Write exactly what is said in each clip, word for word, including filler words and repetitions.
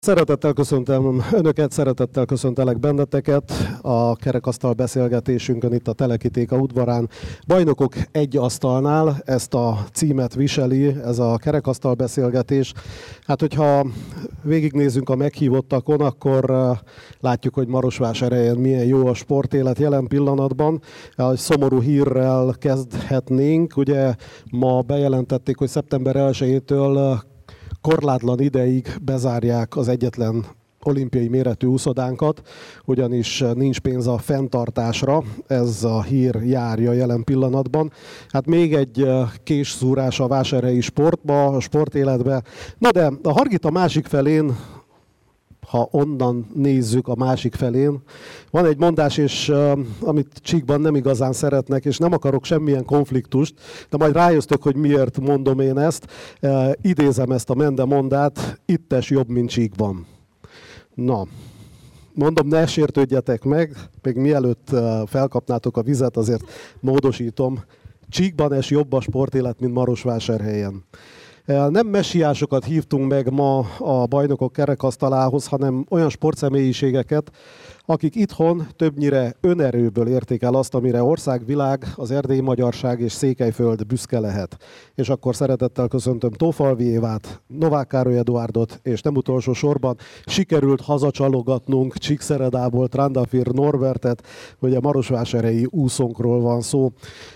Szeretettel köszöntöm Önöket, szeretettel köszöntelek benneteket a kerekasztal beszélgetésünkön itt a Telekitéka udvarán. Bajnokok egy asztalnál, ezt a címet viseli, ez a kerekasztal beszélgetés. Hát, hogyha végignézünk a meghívottakon, akkor látjuk, hogy Marosvásárhelyen milyen jó a sportélet jelen pillanatban. A szomorú hírrel kezdhetnénk. Ugye ma bejelentették, hogy szeptember elsejétől korlátlan ideig bezárják az egyetlen olimpiai méretű úszodánkat, ugyanis nincs pénz a fenntartásra, ez a hír járja jelen pillanatban. Hát még egy késszúrás a vásárhelyi sportba, a sportéletbe. Na de a Hargita másik felén, ha onnan nézzük a másik felén, van egy mondás, és uh, amit Csíkban nem igazán szeretnek, és nem akarok semmilyen konfliktust, de majd rájöztök, hogy miért mondom én ezt. Uh, idézem ezt a mendemondát, ittes jobb, mint Csíkban. Na, mondom, ne sértődjetek meg, még mielőtt uh, felkapnátok a vizet, azért módosítom. Csíkban es jobb a sportélet, mint Marosvásárhelyen. Nem messiásokat hívtunk meg ma a bajnokok kerekasztalához, hanem olyan sportszemélyiségeket, akik itthon többnyire önerőből érték el azt, amire ország, világ, az erdélyi magyarság és Székelyföld büszke lehet. És akkor szeretettel köszöntöm Tófalvi Évát, Novák Károly Eduárdot, és nem utolsó sorban sikerült hazacsalogatnunk Csíkszeredából Trandafir Norbertet, hogy a marosvásárhelyi úszonkról van szó.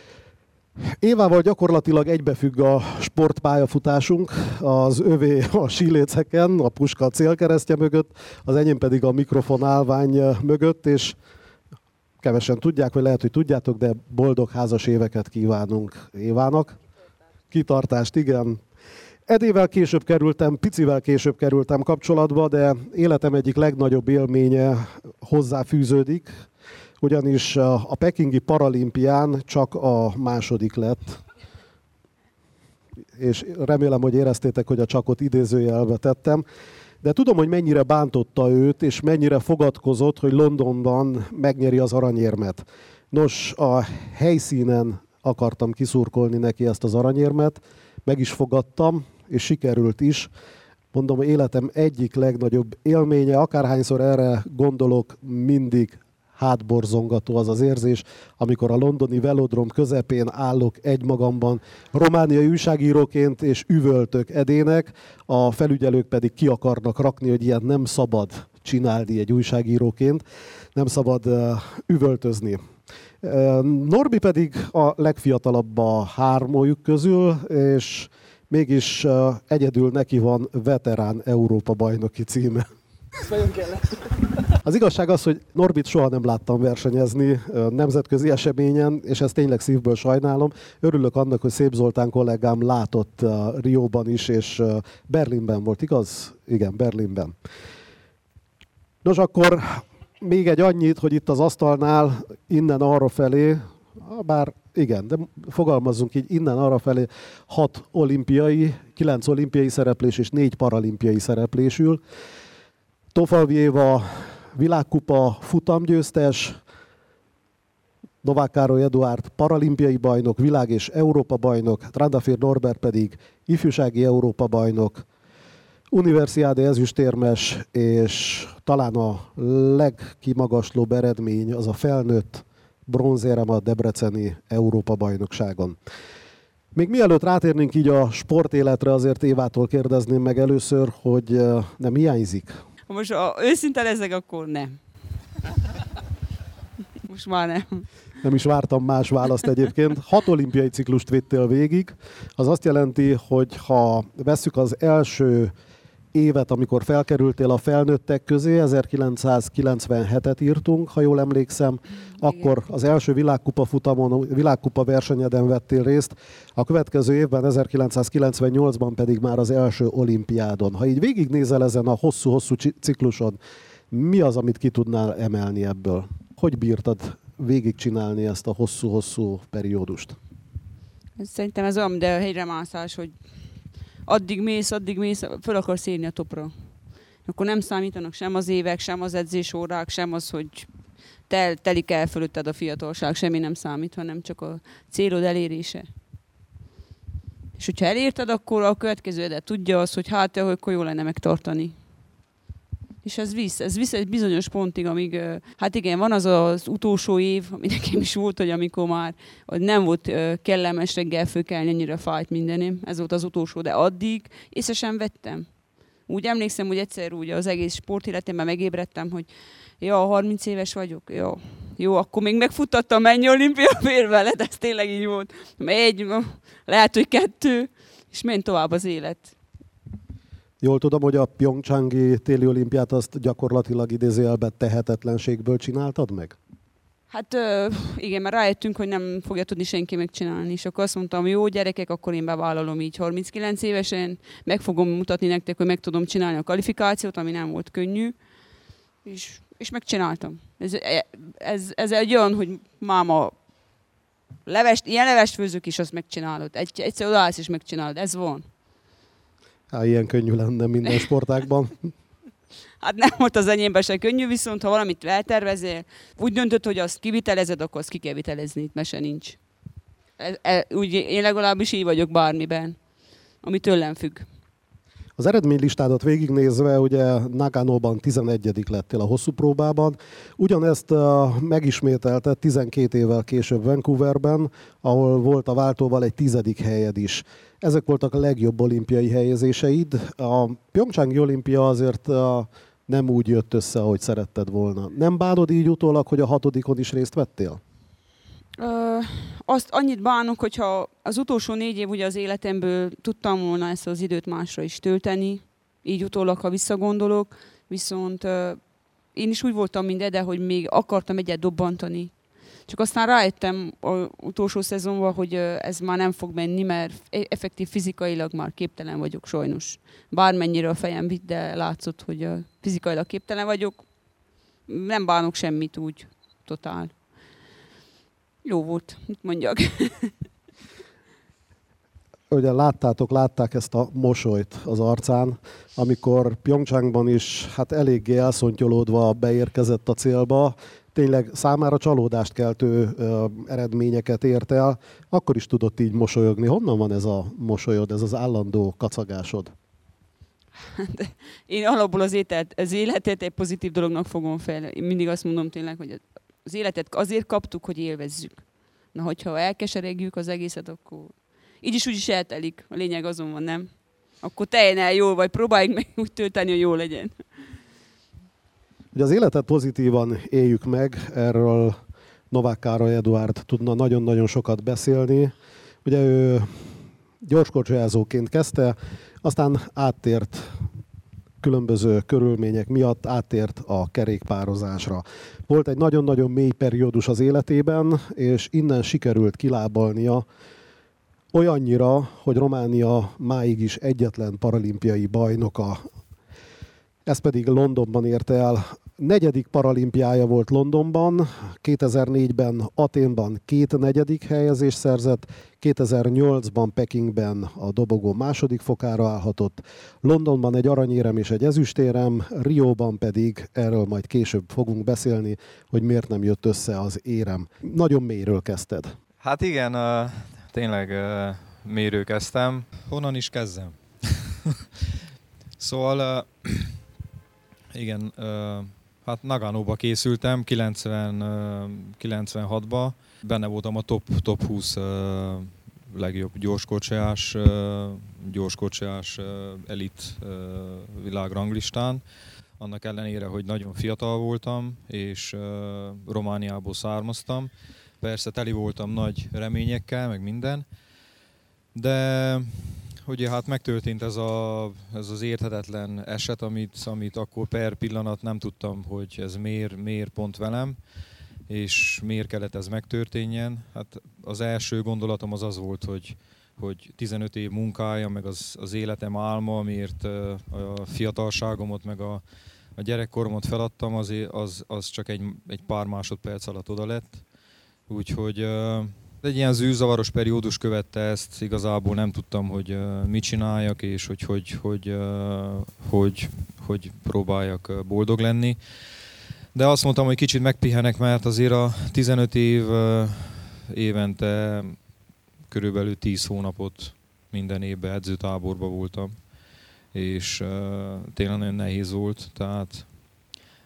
Évával gyakorlatilag egybefügg a sportpályafutásunk, az övé a síléceken, a puska célkeresztje mögött, az enyém pedig a mikrofon állvány mögött, és kevesen tudják, vagy lehet, hogy tudjátok, de boldog házas éveket kívánunk Évának. Kitartást, igen. Edével később kerültem, picivel később kerültem kapcsolatba, de életem egyik legnagyobb élménye hozzáfűződik, ugyanis a pekingi paralimpián csak a második lett, és remélem, hogy éreztétek, hogy a csakot idézőjelbe tettem, de tudom, hogy mennyire bántotta őt, és mennyire fogadkozott, hogy Londonban megnyeri az aranyérmet. Nos, a helyszínen akartam kiszurkolni neki ezt az aranyérmet, meg is fogadtam, és sikerült is. Mondom, életem egyik legnagyobb élménye, akárhányszor erre gondolok, mindig hátborzongató az az érzés, amikor a londoni velodrom közepén állok egymagamban romániai újságíróként, és üvöltök edének, a felügyelők pedig ki akarnak rakni, hogy ilyet nem szabad csinálni egy újságíróként, nem szabad uh, üvöltözni. Uh, Norbi pedig a legfiatalabb a hármójuk közül, és mégis uh, egyedül neki van veterán Európa bajnoki címe. Az igazság az, hogy Norbit soha nem láttam versenyezni nemzetközi eseményen, és ezt tényleg szívből sajnálom. Örülök annak, hogy Szép Zoltán kollégám látott Rióban is, és Berlinben volt, igaz? Igen, Berlinben. Nos, akkor még egy annyit, hogy itt az asztalnál innen arra felé, bár igen, de fogalmazzunk így, innen arra felé hat olimpiai, kilenc olimpiai szereplés és négy paralimpiai szereplés ül. Tófalvi Éva világkupa futamgyőztes, Novák Károly Eduárd paralimpiai bajnok, világ- és Európa bajnok, Trandafir Norbert pedig ifjúsági Európa bajnok, universiádi ezüstérmes, és talán a legkimagaslóbb eredmény az a felnőtt bronzérem a debreceni Európa bajnokságon. Még mielőtt rátérnénk így a sportéletre, azért Évától kérdezném meg először, hogy nem hiányzik? Ha most ha őszinte leszek, akkor nem. Most már nem. Nem is vártam más választ egyébként. Hat olimpiai ciklust vittél végig. Az azt jelenti, hogy ha vesszük az első évet, amikor felkerültél a felnőttek közé, ezerkilencszázkilencvenhetet írtunk, ha jól emlékszem, igen. Akkor az első világkupa futamon, világkupa versenyeden vettél részt, a következő évben, ezerkilencszázkilencvennyolcban pedig már az első olimpiádon. Ha így végignézel ezen a hosszú-hosszú cikluson, mi az, amit ki tudnál emelni ebből? Hogy bírtad végigcsinálni ezt a hosszú-hosszú periódust? Szerintem ez olyan, mint a hegyremászás, hogy addig mész, addig mész, föl akarsz érni a topra. Akkor nem számítanak sem az évek, sem az edzésórák, sem az, hogy tel, telik el fölötted a fiatalság, semmi nem számít, hanem csak a célod elérése. És hogyha elérted, akkor a következő edet tudja az, hogy hát, akkor jó lenne megtartani. És ez visz, ez visz egy bizonyos pontig, amíg, hát igen, van az az utolsó év, ami nekem is volt, hogy amikor már hogy nem volt kellemes reggel fölkelni, ennyire fájt mindenem. Ez volt az utolsó, de addig észre sem vettem. Úgy emlékszem, hogy egyszer úgy az egész sportéletemben megébredtem, hogy ja, harminc éves vagyok, jó. Jó, akkor még megfuttattam mennyi olimpia férvele, de ez tényleg így volt. Egy, lehet, hogy kettő, és ment tovább az élet. Jól tudom, hogy a pjongcsangi téli olimpiát azt gyakorlatilag idézőjelben tehetetlenségből csináltad meg? Hát igen, mert rájöttünk, hogy nem fogja tudni senki megcsinálni. És akkor azt mondtam, jó gyerekek, akkor én bevállalom így harminckilenc évesen, meg fogom mutatni nektek, hogy meg tudom csinálni a kvalifikációt, ami nem volt könnyű. És, és megcsináltam. Ez, ez, ez egy olyan, hogy máma, levest, ilyen levest főzök is, azt megcsinálod. Egy, egyszer odaállsz és megcsinálod. Ez van. Hát ilyen könnyű lenne minden sportágban. Hát nem volt az enyémben se könnyű, viszont ha valamit eltervezél, úgy döntött, hogy azt kivitelezed, akkor azt ki kell vitelezni, itt mese nincs. E, e, úgy én legalábbis így vagyok bármiben, ami tőlem függ. Az eredménylistádat végignézve, ugye Naganóban tizenegyedik lettél a hosszú próbában. Ugyanezt uh, megismételted tizenkét évvel később Vancouverben, ahol volt a váltóval egy tizedik helyed is. Ezek voltak a legjobb olimpiai helyezéseid. A pjongcsangi olimpia azért uh, nem úgy jött össze, ahogy szeretted volna. Nem bánod így utólag, hogy a hatodikon is részt vettél? Ö, azt annyit bánok, hogyha az utolsó négy év ugye az életemből tudtam volna ezt az időt másra is tölteni, így utólag, ha visszagondolok, viszont ö, én is úgy voltam, mint Ede, hogy még akartam egyet dobbantani. Csak aztán rájöttem az utolsó szezonban, hogy ö, ez már nem fog menni, mert effektív fizikailag már képtelen vagyok sajnos. Bármennyire a fejem vitt, de látszott, hogy ö, fizikailag képtelen vagyok. Nem bánok semmit úgy, totál. Jó volt, mit mondjak. Ugye láttátok, látták ezt a mosolyt az arcán, amikor Pjongcsangban is hát eléggé elszontyolódva beérkezett a célba, tényleg számára csalódást keltő ö, eredményeket ért el, akkor is tudott így mosolyogni. Honnan van ez a mosolyod, ez az állandó kacagásod? De én alapból az, ételt, az életet egy pozitív dolognak fogom fel. Én mindig azt mondom tényleg, hogy az életet azért kaptuk, hogy élvezzük. Na, hogyha elkeseregjük az egészet, akkor így is úgy is eltelik. A lényeg azon van, nem? Akkor teljen el jól, vagy próbáljuk meg úgy tölteni, hogy jól legyen. Ugye az életet pozitívan éljük meg, erről Novák Károly Eduárd tudna nagyon-nagyon sokat beszélni. Ugye ő gyorskocsijázóként kezdte, aztán áttért különböző körülmények miatt áttért a kerékpározásra. Volt egy nagyon-nagyon mély periódus az életében, és innen sikerült kilábalnia olyannyira, hogy Románia máig is egyetlen paralimpiai bajnoka. Ez pedig Londonban érte el. Negyedik paralimpiája volt Londonban, kétezer-négyben Athénban két negyedik helyezést szerzett, kétezer-nyolcban Pekingben a dobogó második fokára állhatott, Londonban egy aranyérem és egy ezüstérem, Rióban pedig, erről majd később fogunk beszélni, hogy miért nem jött össze az érem. Nagyon mélyről kezdted. Hát igen, uh, tényleg uh, mélyről kezdtem. Honnan is kezdem? Szóval... Uh, Igen, hát Naganóba készültem, kilencven, kilencvenhatban. Benne voltam a top, top húsz legjobb gyorskocsijás, gyorskocsijás elit világranglistán. Annak ellenére, hogy nagyon fiatal voltam, és Romániából származtam. Persze teli voltam nagy reményekkel, meg minden, de... Ugye hát megtörtént ez, a, ez az érthetetlen eset, amit, amit akkor per pillanat nem tudtam, hogy ez miért, miért pont velem, és miért kellett ez megtörténjen. Hát az első gondolatom az az volt, hogy, hogy tizenöt év munkája, meg az, az életem álma, amiért a fiatalságomat, meg a, a gyerekkoromat feladtam, az, az, az csak egy, egy pár másodperc alatt oda lett. Úgyhogy... Egy ilyen zűrzavaros periódus követte ezt, igazából nem tudtam, hogy uh, mit csináljak, és hogy hogy, hogy, uh, hogy hogy próbáljak boldog lenni. De azt mondtam, hogy kicsit megpihenek, mert azért a tizenöt év uh, évente körülbelül tíz hónapot minden évben edzőtáborban voltam, és uh, tényleg nagyon nehéz volt, tehát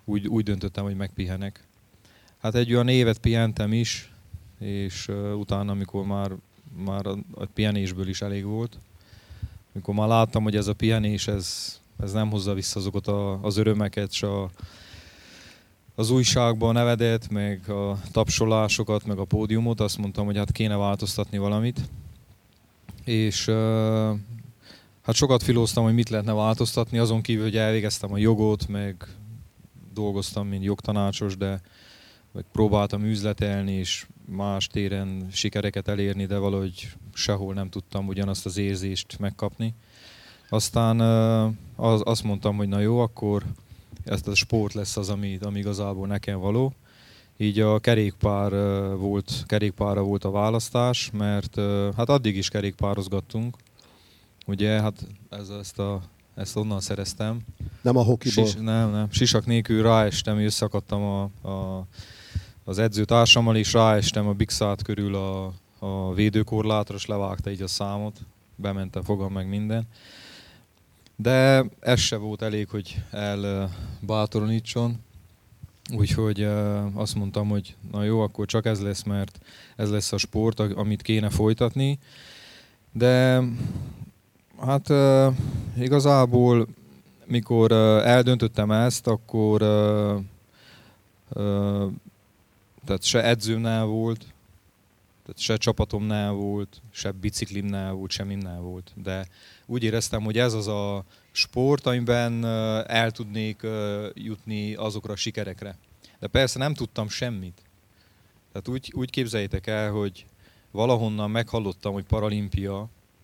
úgy, úgy döntöttem, hogy megpihenek. Hát egy olyan évet pihentem is, és uh, utána, amikor már, már a, a pihenésből is elég volt, amikor már láttam, hogy ez a pihenés, ez, ez nem hozza vissza azokat a, az örömeket, és a, az újságban a nevedet, meg a tapsolásokat, meg a pódiumot, azt mondtam, hogy hát kéne változtatni valamit. És uh, hát sokat filóztam, hogy mit lehetne változtatni, azon kívül, hogy elvégeztem a jogot, meg dolgoztam, mint jogtanácsos, de meg próbáltam üzletelni, és más téren sikereket elérni, de valahogy sehol nem tudtam ugyanazt az érzést megkapni. Aztán az, azt mondtam, hogy na jó, akkor ez a sport lesz az, ami, ami igazából nekem való. Így a kerékpár volt, kerékpárra volt a választás, mert hát addig is kerékpározgattunk. Ugye, hát ez, ezt, a, ezt onnan szereztem. Nem a hokiból? Sis, nem, nem. Sisak nélkül ráestem, összekadtam a, a, az edzőtársammal, és ráestem a Bixát körül a, a védőkorlátra, és levágta így a számot. Bementem, fogam meg minden. De ez se volt elég, hogy elbátoronítson. Úgyhogy azt mondtam, hogy na jó, akkor csak ez lesz, mert ez lesz a sport, amit kéne folytatni. De hát igazából, mikor eldöntöttem ezt, akkor tehát se edzőmnál volt, tehát se csapatomnál volt, se biciklimnál volt, semmimnál volt. De úgy éreztem, hogy ez az a sport, amiben el tudnék jutni azokra a sikerekre. De persze nem tudtam semmit. Tehát úgy, úgy képzeljétek el, hogy valahonnan meghallottam, hogy paralimpia,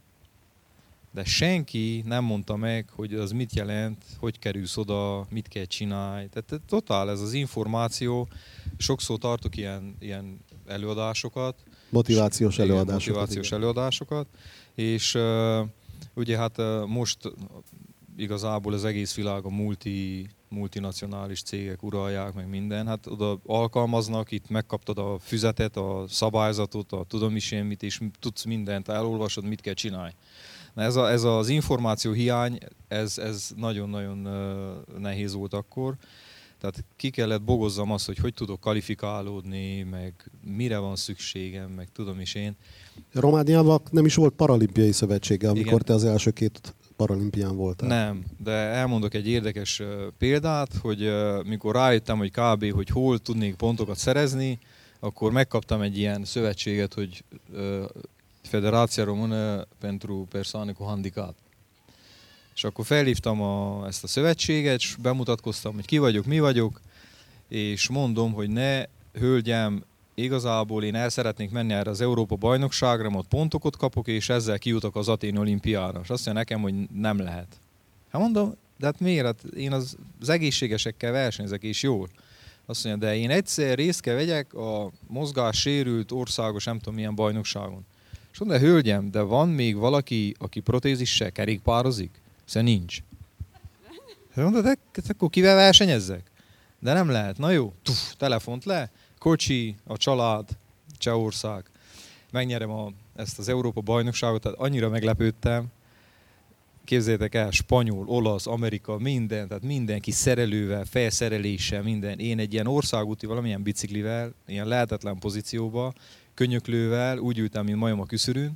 de senki nem mondta meg, hogy az mit jelent, hogy kerülsz oda, mit kell csinálni. Tehát totál ez az információ. Sokszor tartok ilyen, ilyen előadásokat. Motivációs igen, előadásokat. Motivációs igen. előadásokat. És uh, ugye hát uh, most igazából az egész világ a multi, multinacionális cégek uralják, meg minden. Hát oda alkalmaznak, itt megkaptad a füzetet, a szabályzatot, a tudom is én mit, és tudsz mindent, elolvasod, mit kell csinálni. Na ez, a, ez az információ hiány, ez, ez nagyon-nagyon uh, nehéz volt akkor. Tehát ki kellett bogozzam azt, hogy hogy tudok kvalifikálódni, meg mire van szükségem, meg tudom is én. Romániában nem is volt paralimpiai szövetsége, amikor igen. te az első két paralimpián voltál. Nem, de elmondok egy érdekes uh, példát, hogy uh, mikor rájöttem, hogy kb. Hogy hol tudnék pontokat szerezni, akkor megkaptam egy ilyen szövetséget, hogy uh, Federația Română pentru Persoane cu Handicap. És akkor felhívtam a, ezt a szövetséget, és bemutatkoztam, hogy ki vagyok, mi vagyok, és mondom, hogy ne, hölgyem, igazából én el szeretnék menni erre az Európa bajnokságra, ott pontokat kapok, és ezzel kijutok az Athéni olimpiára. És azt mondja nekem, hogy nem lehet. Hát mondom, de hát miért? Hát én az, az egészségesekkel versenyzek, és jól. Azt mondja, de én egyszer részt kell vegyek a mozgássérült országos, nem tudom milyen bajnokságon. És mondja, hölgyem, de van még valaki, aki protézissel kerékpározik? Szóval nincs. Mondta, de akkor kivel versenyezzek? De nem lehet. Na jó, tuf, telefont le, kocsi, a család, Csehország. Megnyerem a, ezt az Európa bajnokságot, tehát annyira meglepődtem. Képzeljétek el, spanyol, olasz, Amerika, minden, tehát mindenki szerelővel, felszereléssel, minden. Én egy ilyen országúti valamilyen biciklivel, ilyen lehetetlen pozícióba, könyöklővel, úgy ültem, mint majom a küszörűn.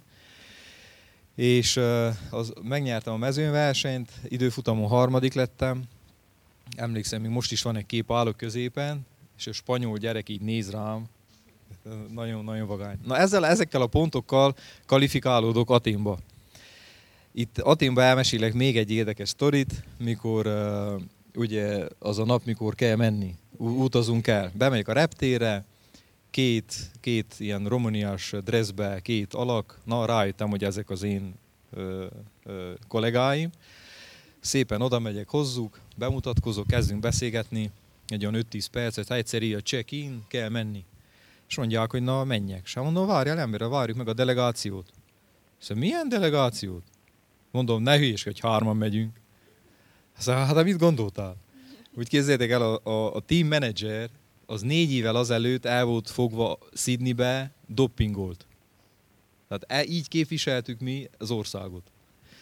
És uh, az, megnyertem a mezőnyversenyt, időfutamon harmadik lettem. Emlékszem, még most is van egy kép, állok középen, és a spanyol gyerek így néz rám. Nagyon-nagyon vagány. Na ezzel, ezekkel a pontokkal kvalifikálódok Athénba. Itt Athénba elmesélek még egy érdekes sztorit, mikor uh, ugye az a nap, mikor kell menni, utazunk el. Bemegyek a reptérre, Két, két ilyen romaniás dresszbe, két alak, na rájöttem, hogy ezek az én ö, ö, kollégáim. Szépen oda megyek hozzuk, bemutatkozok, kezdünk beszélgetni, egy olyan öt-tíz percet, ha egyszer így a check-in, kell menni. És mondják, hogy na menjek. És mondom, várjál emberre, várjuk meg a delegációt. Szóval milyen delegációt? Mondom, ne hülyeskedj, hogy hárman megyünk. Szóval, hát mit gondoltál? Úgy képzeljétek el, a, a, a team manager, az négy évvel azelőtt el volt fogva Sydneybe, doppingolt. Tehát e, így képviseltük mi az országot.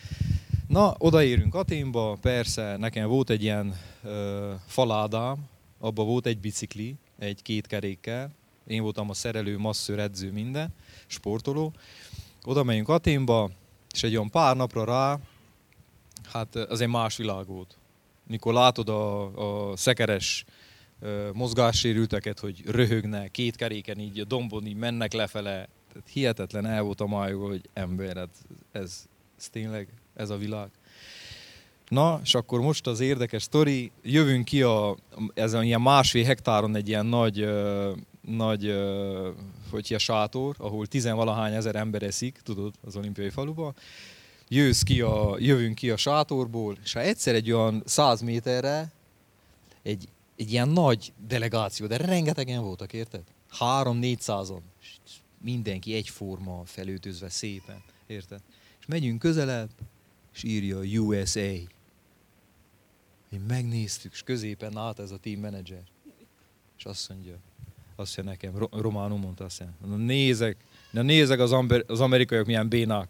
Na, odaérünk Athénba, persze, nekem volt egy ilyen ö, faládám, abban volt egy bicikli, egy két kerékkel, én voltam a szerelő, masszőr, edző, minden, sportoló. Oda megyünk Athénba, és egy olyan pár napra rá, hát az egy más világ volt. Mikor látod a, a szekeres uh, mozgássérülteket, hogy röhögnek, két keréken így a dombon így mennek lefele, tehát hihetetlen el volt a májog, hogy ember, hát ez, ez tényleg, ez a világ. Na, és akkor most az érdekes sztori, jövünk ki a, ezen ilyen másfél hektáron egy ilyen nagy, uh, nagy uh, hogy a sátor, ahol tizenvalahány ezer ember eszik, tudod, az olimpiai faluban. Jössz ki a, jövünk ki a sátorból, és ha egyszer egy olyan száz méterre egy, egy ilyen nagy delegáció, de rengetegen voltak, érted? három-négyszázan. Mindenki egyforma, felöltözve szépen, érted? És megyünk közelebb, és írja U S A. Mi megnéztük, és középen állt ez a team manager. És azt mondja, azt mondja nekem, ro- románul mondta, azt mondja, na nézek, na nézek az, amber, az amerikaiak milyen bénák.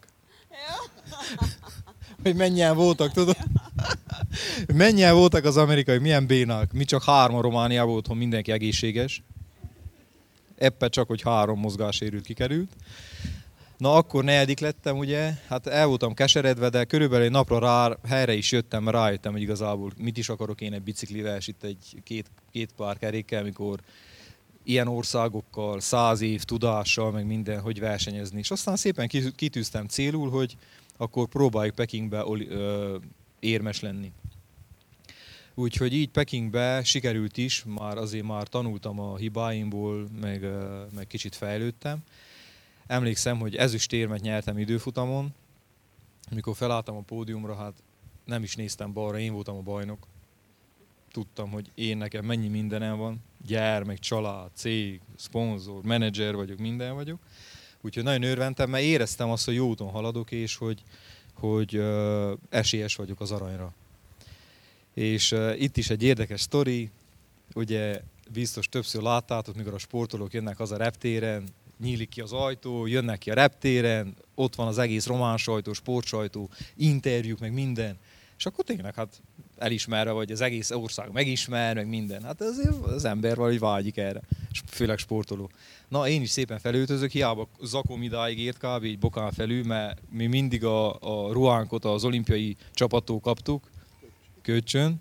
Hogy mennyien voltak, tudod? Mennyien voltak az amerikaiak, milyen bénák. Mi csak hárman Romániában otthon, mindenki egészséges. Eppe csak, hogy három mozgássérült kikerült. Na akkor negyedik lettem, ugye, hát el voltam keseredve, de körülbelül egy napra rá, helyre is jöttem, mert rájöttem, hogy igazából mit is akarok én egy biciklivel, és itt egy két, két pár kerékkel, mikor ilyen országokkal, száz év tudással, meg minden, hogy versenyezni. És aztán szépen kitűztem célul, hogy akkor próbáljuk Pekingbe ö, érmes lenni. Úgyhogy így Pekingbe sikerült is, már azért már tanultam a hibáimból, meg, ö, meg kicsit fejlődtem. Emlékszem, hogy ezüstérmet nyertem időfutamon. Amikor felálltam a pódiumra, hát nem is néztem balra, én voltam a bajnok. Tudtam, hogy én nekem mennyi mindenem van. Gyermek, család, cég, szponzor, menedzser vagyok, minden vagyok. Úgyhogy nagyon örventem, mert éreztem azt, hogy jó úton haladok, és hogy, hogy uh, esélyes vagyok az aranyra. És uh, itt is egy érdekes sztori. Ugye biztos többször láttátok, mikor a sportolók jönnek haza reptéren, nyílik ki az ajtó, jönnek ki a reptéren, ott van az egész román sajtó, sportsajtó, interjúk, meg minden. És akkor tényleg hát elismerve, vagy az egész ország megismer, meg minden. Hát azért az ember valahogy vágyik erre, főleg sportoló. Na, én is szépen felöltözök, hiába zakom idáig ért kb. Így bokán felül, mert mi mindig a, a ruhánkot az olimpiai csapattól kaptuk, kölcsön.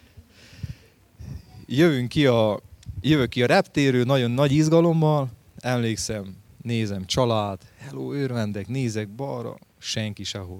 Jövünk ki a, jövök ki a reptérről, nagyon nagy izgalommal, emlékszem, nézem, család, hello, örvendek, nézek balra, senki sehol.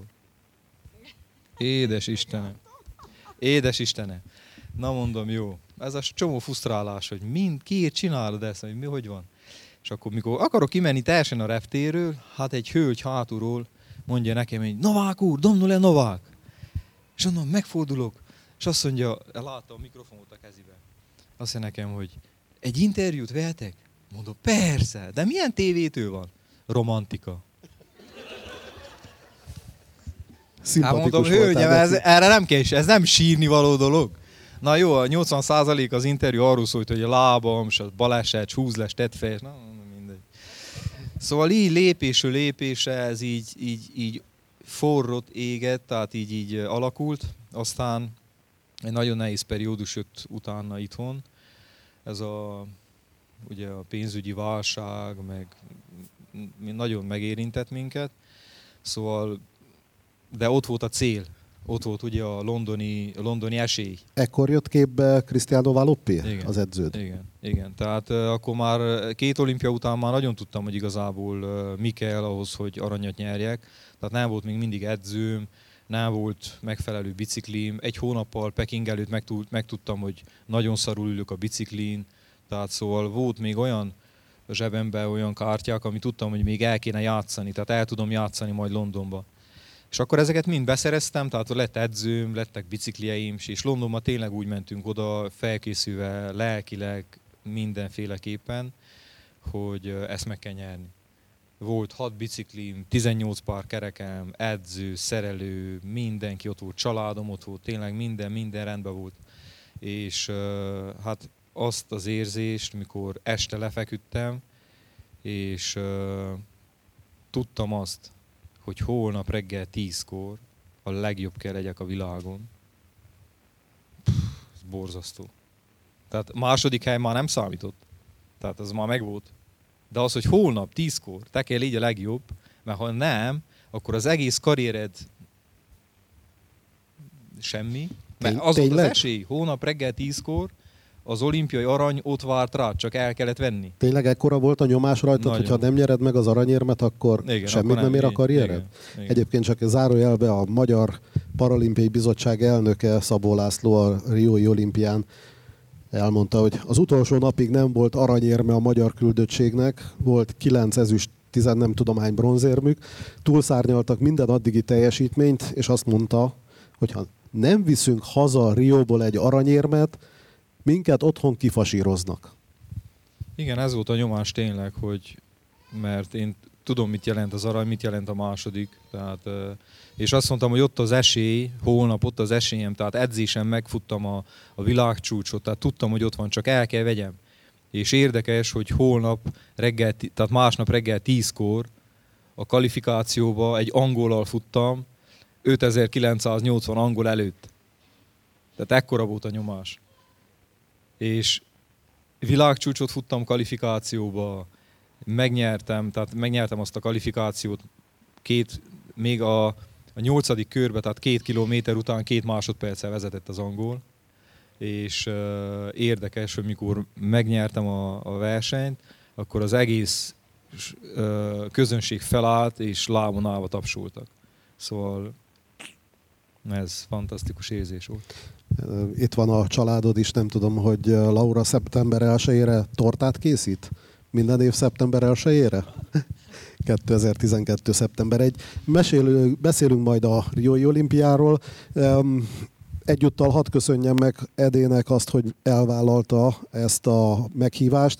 Édes Istenem. Édes Istenem. Na mondom, jó. Ez a csomó frusztrálás, hogy mind, kiért csinálod ezt, hogy mi, hogy van. És akkor, mikor akarok kimenni teljesen a reptérről, hát egy hölgy hátulról mondja nekem, hogy Novák úr, domnule Novák. És onnan megfordulok, és azt mondja, látta a mikrofonot a kezébe. Azt mondja nekem, hogy egy interjút vehetek? Mondom, persze, de milyen tévétől van? Romantika. Hát mondom, hölgyem, ez, erre nem kell, ez nem sírni való dolog. Na jó, a nyolcvan százalék az interjú arról szólt, hogy a lábam, és a baleset, húzles, tettfej, na mindegy. Szóval így lépésről lépésre ez így, így, így forrott, égett, tehát így, így alakult. Aztán egy nagyon nehéz periódus jött utána itthon. Ez a, ugye a pénzügyi válság, meg nagyon megérintett minket. Szóval, de ott volt a cél. Ott volt ugye a londoni, a londoni esély. Ekkor jött képbe Cristiano Valoppi, az edződ? Igen, igen. Tehát uh, akkor már két olimpia után már nagyon tudtam, hogy igazából uh, mi kell ahhoz, hogy aranyat nyerjek. Tehát nem volt még mindig edzőm, nem volt megfelelő biciklim. Egy hónappal Peking előtt megtud, megtudtam, hogy nagyon szarul ülök a biciklin. Tehát szóval volt még olyan zsebemben olyan kártyák, ami tudtam, hogy még el kéne játszani. Tehát el tudom játszani majd Londonba. És akkor ezeket mind beszereztem, tehát lett edzőm, lettek biciklieim, és Londonban tényleg úgy mentünk oda, felkészülve lelkileg mindenféleképpen, hogy ezt meg kell nyerni. Volt hat biciklim, tizennyolc pár kerekem, edző, szerelő, mindenki ott volt, családom ott volt, tényleg minden, minden rendben volt. És hát azt az érzést, mikor este lefeküdtem, és tudtam azt, hogy holnap reggel tízkor a legjobb kell legyek a világon. Pff, ez borzasztó. Tehát második hely már nem számított. Tehát az már megvolt. De az, hogy holnap tízkor te kell így a legjobb, mert ha nem, akkor az egész karriered semmi. Mert az volt az esély. Hónap reggel tízkor az olimpiai arany ott várt rád, csak el kellett venni. Tényleg ekkora volt a nyomás rajtad, hogyha nem nyered meg az aranyérmet, akkor igen, semmit akkor nem, nem ér a karriered? Igen, igen. Egyébként csak zárójelbe a Magyar Paralimpiai Bizottság elnöke Szabó László a Riói olimpián elmondta, hogy az utolsó napig nem volt aranyérme a magyar küldöttségnek, volt kilenc ezüst, tizen nem tudom hány bronzérmük, túlszárnyaltak minden addigi teljesítményt, és azt mondta, hogy ha nem viszünk haza Rióból egy aranyérmet, minket otthon kifasíroznak. Igen, ez volt a nyomás tényleg, hogy mert én tudom, mit jelent az arany, mit jelent a második. Tehát, és azt mondtam, hogy ott az esély, holnap ott az esélyem, tehát edzésen megfuttam a, a világcsúcsot, tehát tudtam, hogy ott van, csak el kell vegyem. És érdekes, hogy holnap reggel, tehát másnap reggel tízkor a kvalifikációba egy angollal futtam, ötezer-kilencszáznyolcvan angol előtt. Tehát ekkora volt a nyomás. És világcsúcsot futtam kvalifikációba, megnyertem, tehát megnyertem azt a kvalifikációt két, még a, a nyolcadik körbe, tehát két kilométer után két másodperccel vezetett az angol. És uh, érdekes, hogy mikor megnyertem a, a versenyt, akkor az egész uh, közönség felállt, és lábon állva tapsoltak. Szóval ez fantasztikus érzés volt. Itt van a családod is, nem tudom, hogy Laura szeptember elsejére tortát készít? Minden év szeptember elsejére? kétezer-tizenkettő. szeptember elseje. Mesélünk, beszélünk majd a Riói olimpiáról. Egyúttal hadd köszönjem meg Edének azt, hogy elvállalta ezt a meghívást,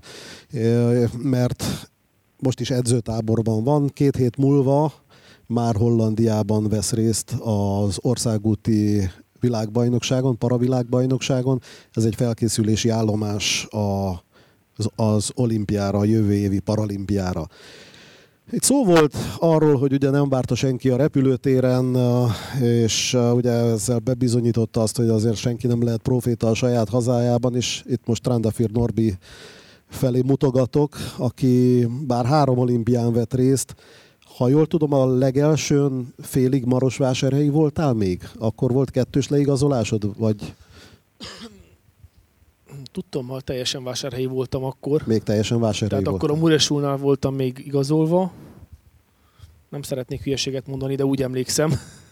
mert most is edzőtáborban van. Két hét múlva már Hollandiában vesz részt az országúti világbajnokságon, paravilágbajnokságon. Ez egy felkészülési állomás az, az olimpiára, a jövő évi paralimpiára. Itt szó volt arról, hogy ugye nem várta senki a repülőtéren, és ugye ezzel bebizonyította azt, hogy azért senki nem lehet proféta a saját hazájában, és itt most Trandafir Norbi felé mutogatok, aki bár három olimpián vett részt. Ha jól tudom, a legelsőn félig Marosvásárhelyi voltál még? Akkor volt kettős leigazolásod, vagy? Tudtam, ha teljesen vásárhelyi voltam akkor. Még teljesen vásárhelyi Tehát voltam. akkor a Muresulnál voltam még igazolva. Nem szeretnék hülyeséget mondani, de úgy emlékszem.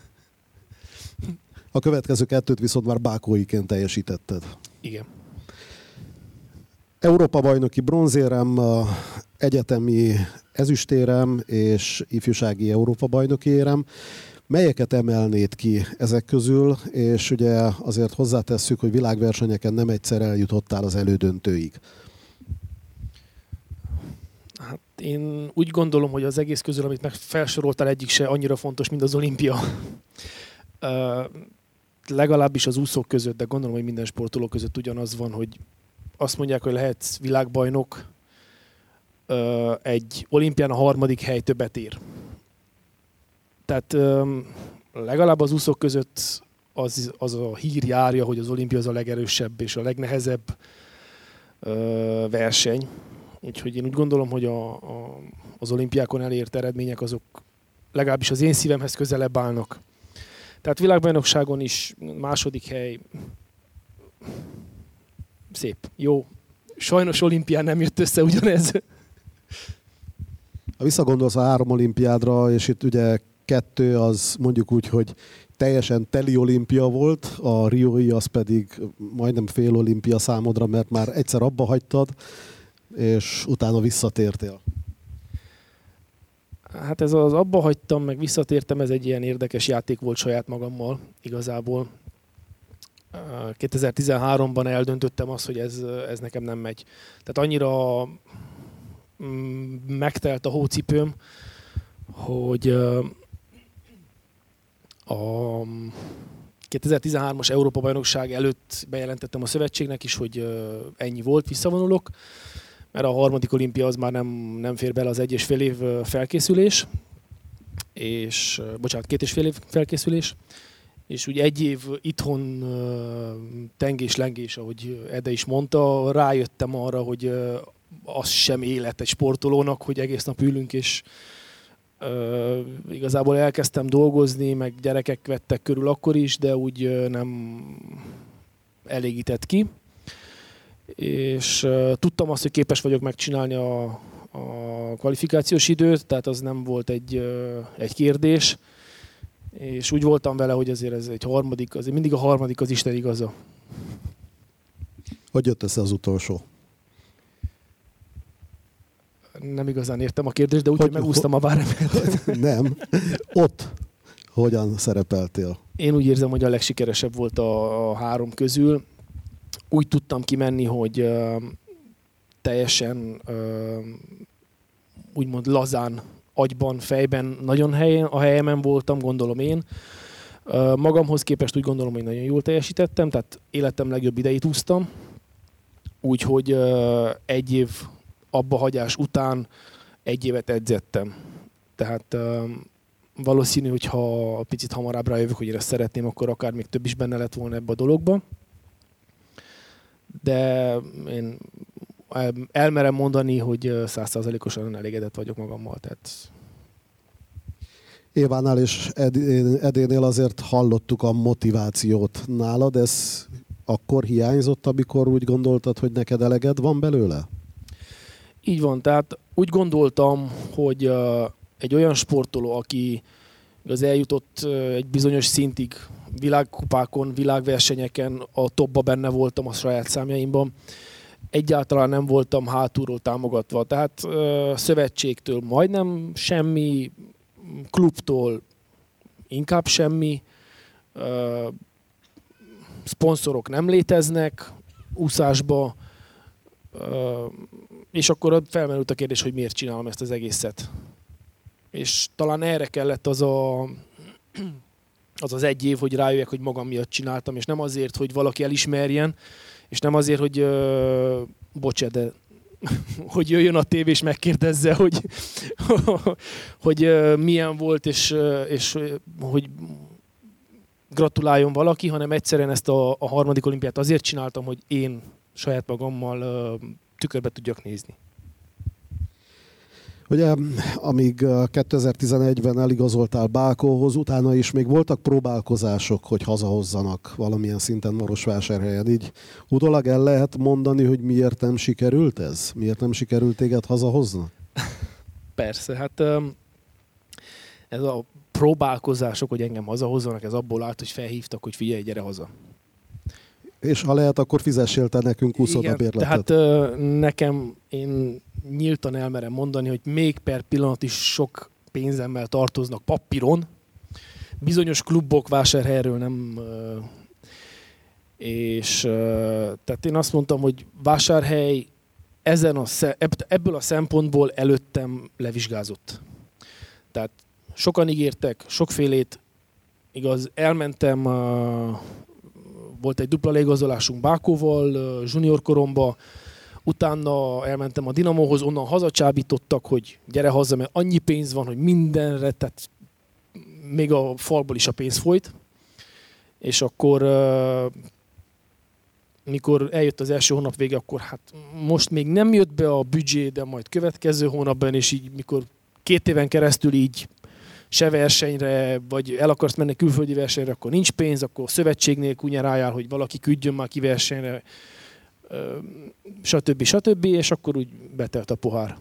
A következő kettőt viszont már bákóiként teljesítetted. Igen. Európa-bajnoki bronzérem, egyetemi ezüstérem és ifjúsági Európa-bajnoki érem. Melyeket emelnéd ki ezek közül, és ugye azért hozzátesszük, hogy világversenyeken nem egyszer eljutottál az elődöntőig. Hát én úgy gondolom, hogy az egész közül, amit meg felsoroltál, egyik se annyira fontos, mint az olimpia. Uh, legalábbis az úszók között, de gondolom, hogy minden sportoló között ugyanaz van, hogy azt mondják, hogy lehetsz világbajnok, uh, egy olimpián a harmadik hely többet ér. Tehát um, legalább az úszók között az, az a hír járja, hogy az olimpia az a legerősebb és a legnehezebb uh, verseny. Úgyhogy én úgy gondolom, hogy a, a, az olimpiákon elért eredmények azok legalábbis az én szívemhez közelebb állnak. Tehát világbajnokságon is második hely, szép, jó. Sajnos olimpián nem jött össze ugyanez. Ha visszagondolsz a három olimpiádra, és itt ugye kettő az mondjuk úgy, hogy teljesen teli olimpia volt, a riói az pedig majdnem fél olimpia számodra, mert már egyszer abba hagytad, és utána visszatértél. Hát ez az abba hagytam, meg visszatértem, ez egy ilyen érdekes játék volt saját magammal igazából. kétezer-tizenháromban eldöntöttem azt, hogy ez, ez nekem nem megy. Tehát annyira mm, megtelt a hócipőm, hogy a kétezer-tizenhármas Európa-bajnokság előtt bejelentettem a szövetségnek is, hogy ennyi volt, visszavonulok, mert a harmadik olimpia az már nem, nem fér bele az egy és fél év felkészülés, és, bocsánat, két és fél év felkészülés, és úgy egy év itthon tengés-lengés, ahogy Ede is mondta, rájöttem arra, hogy az sem élet egy sportolónak, hogy egész nap ülünk, és uh, igazából elkezdtem dolgozni, meg gyerekek vettek körül akkor is, de úgy uh, nem elégített ki. És uh, tudtam azt, hogy képes vagyok megcsinálni a, a kvalifikációs időt, tehát az nem volt egy, uh, egy kérdés. És úgy voltam vele, hogy azért ez egy harmadik, azért mindig a harmadik az Isten igaza. Hogy jött össze az utolsó? Nem igazán értem a kérdést, de úgy, hogy, hogy megúsztam a váremeletet. Nem. Ott hogyan szerepeltél? Én úgy érzem, hogy a legsikeresebb volt a, a három közül. Úgy tudtam kimenni, hogy uh, teljesen uh, úgymond lazán, agyban, fejben nagyon helyen, a helyemen voltam, gondolom én. Uh, magamhoz képest úgy gondolom, hogy nagyon jól teljesítettem, tehát életem legjobb idejét úsztam. Úgyhogy uh, egy év abbahagyás után egy évet edzettem. Tehát uh, valószínű, hogy ha picit hamarabb rájövök, hogy én ezt szeretném, akkor akár még több is benne lett volna ebbe a dologba. De én elmerem mondani, hogy száz százalékosan elégedett vagyok magammal. Tehát... Évánál és Edénél azért hallottuk a motivációt nálad. Ez akkor hiányzott, amikor úgy gondoltad, hogy neked eleged van belőle? Így van, tehát úgy gondoltam, hogy uh, egy olyan sportoló, aki az eljutott uh, egy bizonyos szintig, világkupákon, világversenyeken, a topba benne voltam a saját számjaimban, egyáltalán nem voltam hátulról támogatva. Tehát uh, szövetségtől majdnem semmi, klubtól inkább semmi, uh, szponzorok nem léteznek úszásba, uh, és akkor felmerült a kérdés, hogy miért csinálom ezt az egészet. És talán erre kellett az a, az, az egy év, hogy rájöjjek, hogy magam miatt csináltam, és nem azért, hogy valaki elismerjen, és nem azért, hogy uh, bocs, de hogy jöjjön a tévé és megkérdezze, hogy, hogy uh, milyen volt, és, uh, és uh, hogy gratuláljon valaki, hanem egyszerűen ezt a, a harmadik olimpiát azért csináltam, hogy én saját magammal uh, tükörbe tudjak nézni. Ugye, amíg kétezer-tizenegyben eligazoltál Bákóhoz, utána is még voltak próbálkozások, hogy hazahozzanak valamilyen szinten Marosvásárhelyen. Így utólag el lehet mondani, hogy miért nem sikerült ez? Miért nem sikerült téged hazahozni? Persze, hát ez a próbálkozások, hogy engem hazahozzanak, ez abból állt, hogy felhívtak, hogy figyelj, gyere haza. És ha lehet, akkor fizessél te nekünk úszodabérletet. Tehát nekem, én nyíltan elmerem mondani, hogy még per pillanat is sok pénzemmel tartoznak papíron. Bizonyos klubok Vásárhelyről nem... És tehát én azt mondtam, hogy Vásárhely ezen a, ebből a szempontból előttem levizsgázott. Tehát sokan ígértek, sokfélét, igaz, elmentem... Volt egy dupla leigazolásunk Bákóval, junior koromba, utána elmentem a Dinamóhoz, onnan hazacsábítottak, hogy gyere haza, mert annyi pénz van, hogy mindenre, tehát még a falból is a pénz folyt. És akkor, mikor eljött az első hónap vége, akkor hát most még nem jött be a büdzsé, de majd következő hónapban, és így mikor két éven keresztül így se versenyre, vagy el akarsz menni külföldi versenyre, akkor nincs pénz, akkor szövetségnél kunyerálljál, hogy valaki küldjön már ki versenyre, stb. stb. És akkor úgy betelt a pohár.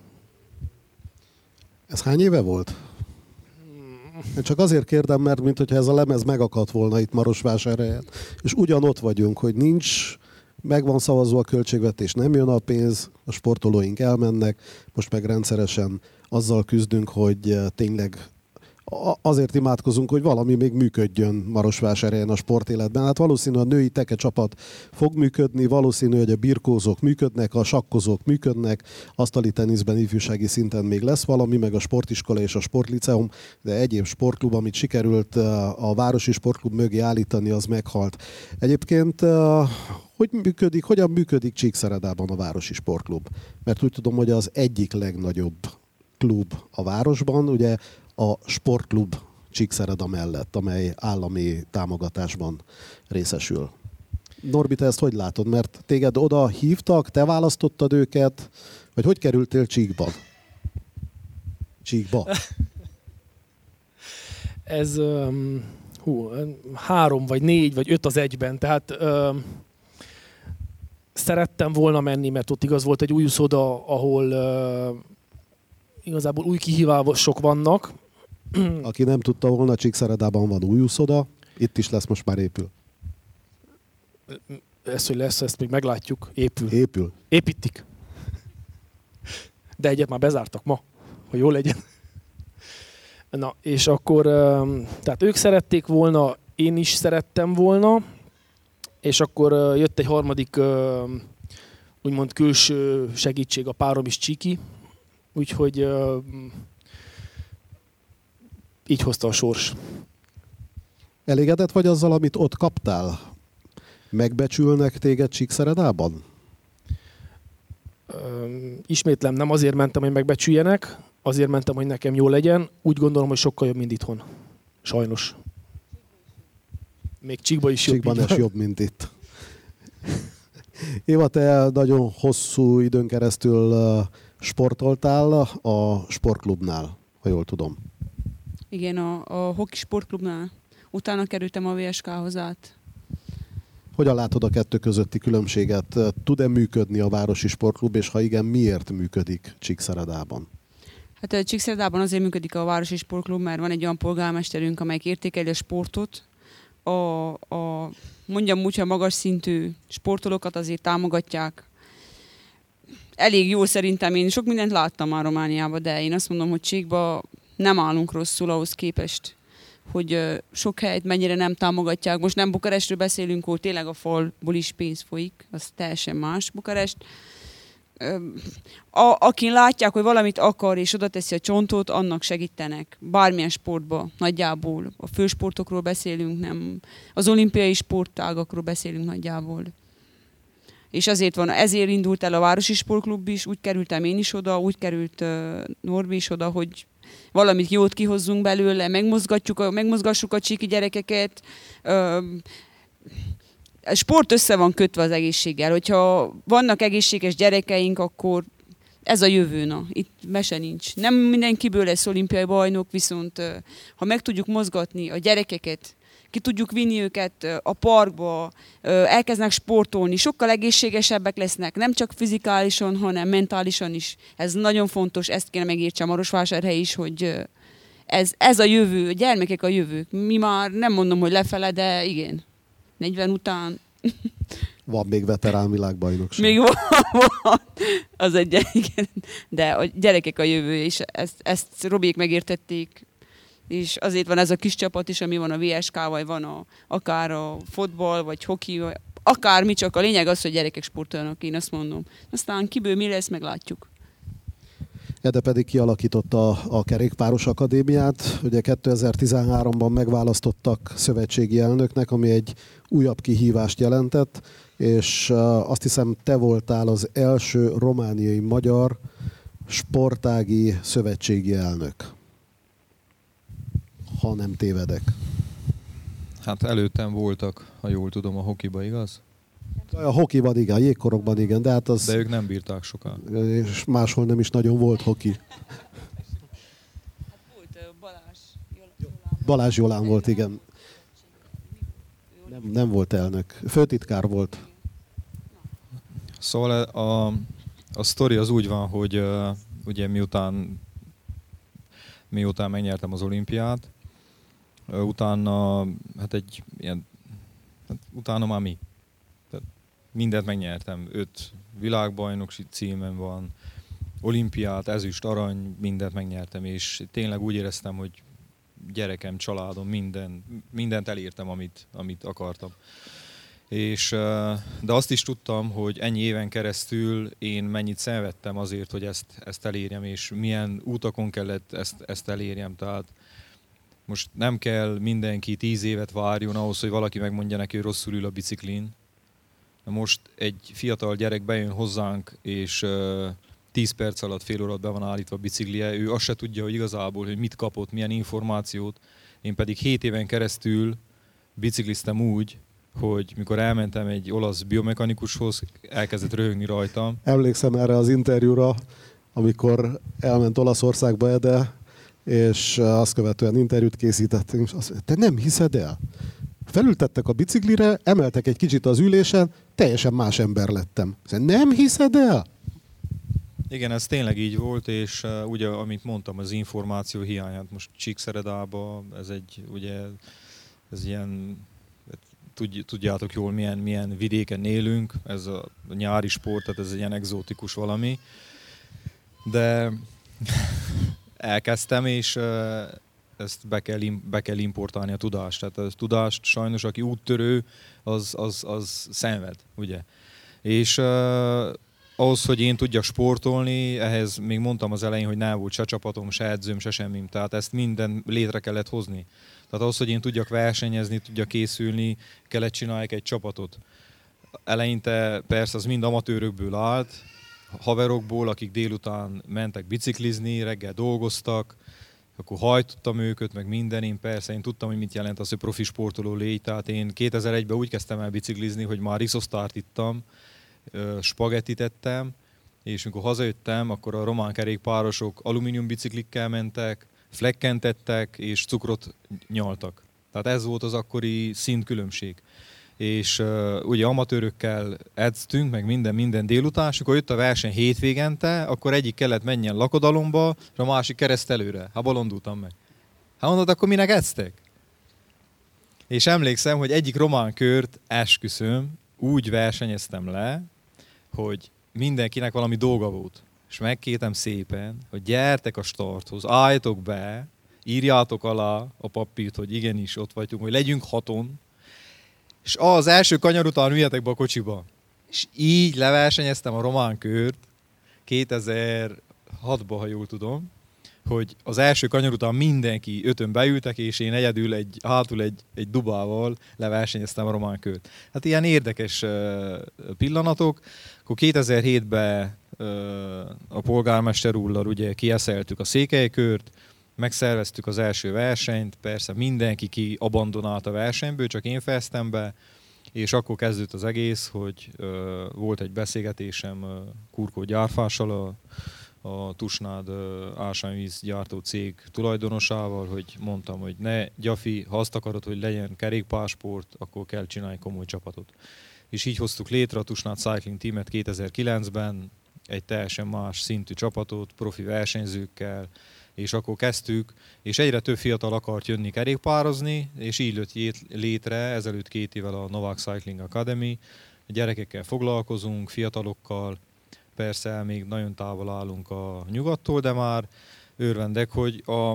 Ez hány éve volt? Én csak azért kérdem, mert mintha ez a lemez megakadt volna itt Marosvásárhelyen, és ugyanott vagyunk, hogy nincs, meg van szavazva a költségvetés, nem jön a pénz, a sportolóink elmennek, most meg rendszeresen azzal küzdünk, hogy tényleg azért imádkozunk, hogy valami még működjön Marosvásárhelyen a sportéletben. Hát valószínű a női teke csapat fog működni, valószínű, hogy a birkózók működnek, a sakkozók működnek, asztali teniszben ifjúsági szinten még lesz valami, meg a sportiskola és a sportliceum, de egyéb sportklub, amit sikerült a városi sportklub mögé állítani, az meghalt. Egyébként hogy működik, hogyan működik Csíkszeredában a városi sportklub? Mert úgy tudom, hogy az egyik legnagyobb klub a városban, ugye a sportklub Csíkszereda mellett, amely állami támogatásban részesül. Norbi, te ezt hogy látod? Mert téged oda hívtak, te választottad őket, vagy hogy kerültél Csíkba? Csíkba? Ez um, hú, három, vagy négy, vagy öt az egyben. Tehát um, szerettem volna menni, mert ott igaz volt egy új úszoda, ahol uh, igazából új kihívások vannak. Aki nem tudta volna, Csíkszeredában van új úszoda, itt is lesz, most már épül. Ez, hogy lesz, ezt még meglátjuk. Épül. Épül. Építik. De egyet már bezártak ma, hogy jó legyen. Na, és akkor, tehát ők szerették volna, én is szerettem volna, és akkor jött egy harmadik, úgymond külső segítség, a párom is Csiki, úgyhogy így hozta a sors. Elégedett vagy azzal, amit ott kaptál? Megbecsülnek téged Csíkszeredában? Ismétlem, nem azért mentem, hogy megbecsüljenek, azért mentem, hogy nekem jó legyen. Úgy gondolom, hogy sokkal jobb, mint itthon. Sajnos. Még Csíkban is jobb. Csíkban is jobb, mint itt. Éva, te nagyon hosszú időn keresztül sportoltál a sportklubnál, ha jól tudom. Igen, a, a hoki sportklubnál. Utána kerültem a vé es ká-hoz át. Hogyan látod a kettő közötti különbséget? Tud-e működni a városi sportklub, és ha igen, miért működik Csíkszeredában? Hát Csíkszeredában azért működik a városi sportklub, mert van egy olyan polgármesterünk, amelyik értékeli a sportot. A, a, mondjam úgy, hogy a magas szintű sportolókat azért támogatják. Elég jó szerintem, én sok mindent láttam már Romániában, de én azt mondom, hogy Csíkban nem állunk rosszul ahhoz képest, hogy sok helyet mennyire nem támogatják. Most nem Bukarestről beszélünk, hogy tényleg a falból is pénz folyik, az teljesen más Bukarest. A, akin látják, hogy valamit akar, és oda teszi a csontot, annak segítenek. Bármilyen sportba, nagyjából. A fősportokról beszélünk, nem. Az olimpiai sportágakról beszélünk nagyjából. És azért van, ezért indult el a városi sportklub is, úgy kerültem én is oda, úgy került uh, Norbi is oda, hogy valamit jót kihozzunk belőle, megmozgatjuk a, megmozgassuk a csíki gyerekeket. A sport össze van kötve az egészséggel. Hogyha vannak egészséges gyerekeink, akkor ez a jövő. Na. Itt mese nincs. Nem mindenkiből lesz olimpiai bajnok, viszont ha meg tudjuk mozgatni a gyerekeket, ki tudjuk vinni őket a parkba, elkezdenek sportolni, sokkal egészségesebbek lesznek, nem csak fizikálisan, hanem mentálisan is. Ez nagyon fontos, ezt kéne megértse a Marosvásárhely is, hogy ez, ez a jövő, a gyermekek a jövők. Mi már nem mondom, hogy lefele, de igen, negyven után. Van még veterán világbajnokság. Még van, van. Az egy, igen. De a gyerekek a jövő, és ezt, ezt Robiék megértették. És azért van ez a kis csapat is, ami van a vé es ká, vagy van a, akár a fotball, vagy hoki, vagy akármi, csak a lényeg az, hogy gyerekek sportolnak, én azt mondom. Aztán kiből mi lesz, meglátjuk. Ede pedig kialakította a, a Kerékpáros Akadémiát. Ugye kétezer-tizenháromban megválasztottak szövetségi elnöknek, ami egy újabb kihívást jelentett, és uh, azt hiszem, te voltál az első romániai magyar sportági szövetségi elnök. Ha nem tévedek. Hát előttem voltak, ha jól tudom, a hokiba, igaz? A hokiban igen, a jégkorokban igen, de hát az... De ők nem bírták soká. És máshol nem is nagyon volt hoki. Balázs Balázs Jolán volt, igen. Nem, nem volt elnök. Főtitkár volt. Szóval a, a sztori az úgy van, hogy uh, ugye miután, miután megnyertem az olimpiát, uh, utána, hát egy ilyen, hát utána már mi? Tehát mindent megnyertem. Öt világbajnoki címem van, olimpiát, ezüst, arany, mindent megnyertem, és tényleg úgy éreztem, hogy gyerekem, családom, minden, mindent elértem, amit, amit akartam. És, de azt is tudtam, hogy ennyi éven keresztül én mennyit szenvedtem azért, hogy ezt, ezt elérjem, és milyen útakon kellett ezt, ezt elérjem. Tehát most nem kell mindenki tíz évet várjon ahhoz, hogy valaki megmondja neki, hogy rosszul ül a biciklin. Most egy fiatal gyerek bejön hozzánk, és tíz perc alatt, fél órát be van állítva a biciklije, ő azt se tudja, hogy igazából, hogy mit kapott, milyen információt, Én pedig hét éven keresztül bicikliztem úgy, hogy mikor elmentem egy olasz biomechanikushoz, elkezdett röhögni rajtam. Emlékszem erre az interjúra, amikor elment Olaszországba Ede, és azt követően interjút készítettünk, és azt mondja, te nem hiszed el? Felültettek a biciklire, emeltek egy kicsit az ülésen, teljesen más ember lettem. Nem hiszed el? Igen, ez tényleg így volt, és uh, ugye, amit mondtam, az információ hiányát most Csíkszeredában, ez egy, ugye, ez ilyen, tudjátok jól, milyen, milyen vidéken élünk, ez a nyári sport, tehát ez egy ilyen egzotikus valami. De elkezdtem, és uh, ezt be kell, be kell importálni a tudást. Tehát a tudást sajnos, aki úttörő, az, az, az szenved, ugye. És uh, ahhoz, hogy én tudjak sportolni, ehhez még mondtam az elején, hogy nem volt se csapatom, se edzőm, se semmim. Tehát ezt minden létre kellett hozni. Tehát ahhoz, hogy én tudjak versenyezni, tudjak készülni, kellett csinálni egy csapatot. Eleinte persze az mind amatőrökből állt, haverokból, akik délután mentek biciklizni, reggel dolgoztak, akkor hajtottam őket, meg minden, én persze, én tudtam, hogy mit jelent az, hogy profi sportoló légy, tehát én kétezer-egyben úgy kezdtem el biciklizni, hogy már riszosztárt ittam, spagettit ettem, és amikor hazajöttem, akkor a román kerékpárosok alumínium biciklikkel mentek, flekkentettek, és cukrot nyaltak. Tehát ez volt az akkori szintkülönbség. És uh, ugye amatőrökkel edztünk, meg minden, minden délután, és akkor jött a verseny hétvégente, akkor egyik kellett menjen lakodalomba, és a másik keresztelőre. Hát bolondultam meg. Hát mondod, akkor minek edztek? És emlékszem, hogy egyik román kört, esküszöm, úgy versenyeztem le, hogy mindenkinek valami dolga volt. És megkértem szépen, hogy gyertek a starthoz, álljatok be, írjátok alá a papírt, hogy igenis ott vagyunk, hogy legyünk haton, és az első kanyar után üljetek be a kocsiba. És így leversenyeztem a román kört kétezer-hatban, ha jól tudom, hogy az első kanyar után mindenki ötön beültek, és én egyedül egy, hátul egy, egy dubával leversenyeztem a román kört. Hát ilyen érdekes uh, pillanatok. Akkor kétezer-hétben uh, a polgármester úrral ugye kieszeltük a székelykört, megszerveztük az első versenyt, persze mindenki ki abandonált a versenyből, csak én fejeztem be, és akkor kezdődött az egész, hogy uh, volt egy beszélgetésem uh, Kurkó Gyárfással, a, a Tusnád uh, ásványvíz gyártó cég tulajdonosával, hogy mondtam, hogy ne, Gyafi, ha azt akarod, hogy legyen kerékpársport, akkor kell csinálni komoly csapatot. És így hoztuk létre a Tusnád Cycling Teamet kétezer-kilencben, egy teljesen más szintű csapatot, profi versenyzőkkel, és akkor kezdtük, és egyre több fiatal akart jönni kerékpározni, és így lőtt létre ezelőtt két évvel a Novák Cycling Academy. A gyerekekkel foglalkozunk, fiatalokkal, persze még nagyon távol állunk a nyugattól, de már örvendek, hogy a,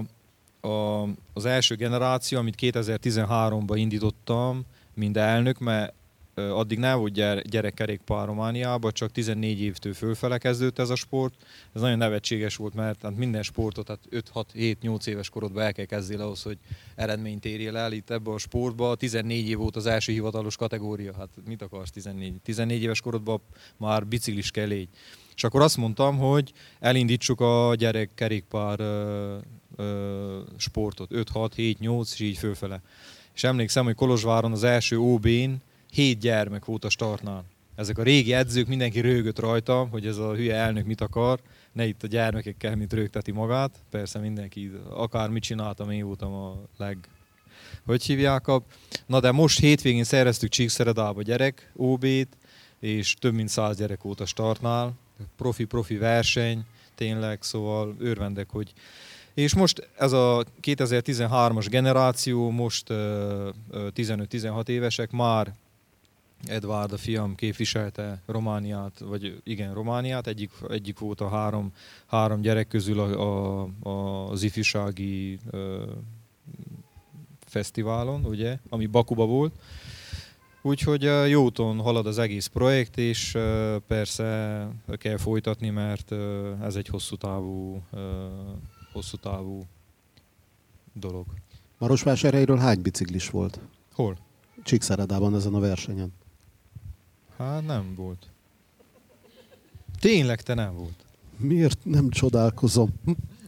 a, az első generáció, amit kétezer-tizenháromban indítottam, mint elnök, mert addig nem volt gyerek kerékpár Romániában, csak tizennégy évtől fölfele kezdődött ez a sport. Ez nagyon nevetséges volt, mert hát minden sportot hát öt-hat-hét-nyolc éves korodban el kell kezdeni ahhoz, hogy eredményt érjél el. Itt ebben a sportban tizennégy év volt az első hivatalos kategória. Hát mit akarsz tizennégy? tizennégy éves korodban már biciklis kell légy. És akkor azt mondtam, hogy elindítsuk a gyerek kerékpár ö, ö, sportot. öt-hat-hét-nyolc és így fölfele. És emlékszem, hogy Kolozsváron az első ó bén hét gyermek volt a startnál. Ezek a régi edzők, mindenki röhögött rajta, hogy ez a hülye elnök mit akar, ne itt a gyermekekkel, mint rögteti magát. Persze mindenki, akármit csináltam, én voltam a leg... Hogy hívják? Na de most hétvégén szerveztük Csíkszeredába gyerek ó bét, és több mint száz gyerek volt a startnál. Profi-profi verseny, tényleg, szóval örvendek, hogy... És most ez a kétezer-tizenhármas generáció, most tizenöt-tizenhat évesek, már Edvard, a fiam képviselte Romániát, vagy igen, Romániát, egyik, egyik volt a három, három gyerek közül a, a, az ifjúsági ö, fesztiválon, ugye, ami Bakuba volt. Úgyhogy jó úton halad az egész projekt, és persze kell folytatni, mert ez egy hosszú távú, hosszú távú dolog. Marosvásárhelyről hány biciklis volt? Hol? Csíkszeredában ezen a versenyen. Hát nem volt. Tényleg te nem volt. Miért nem csodálkozom? Hm?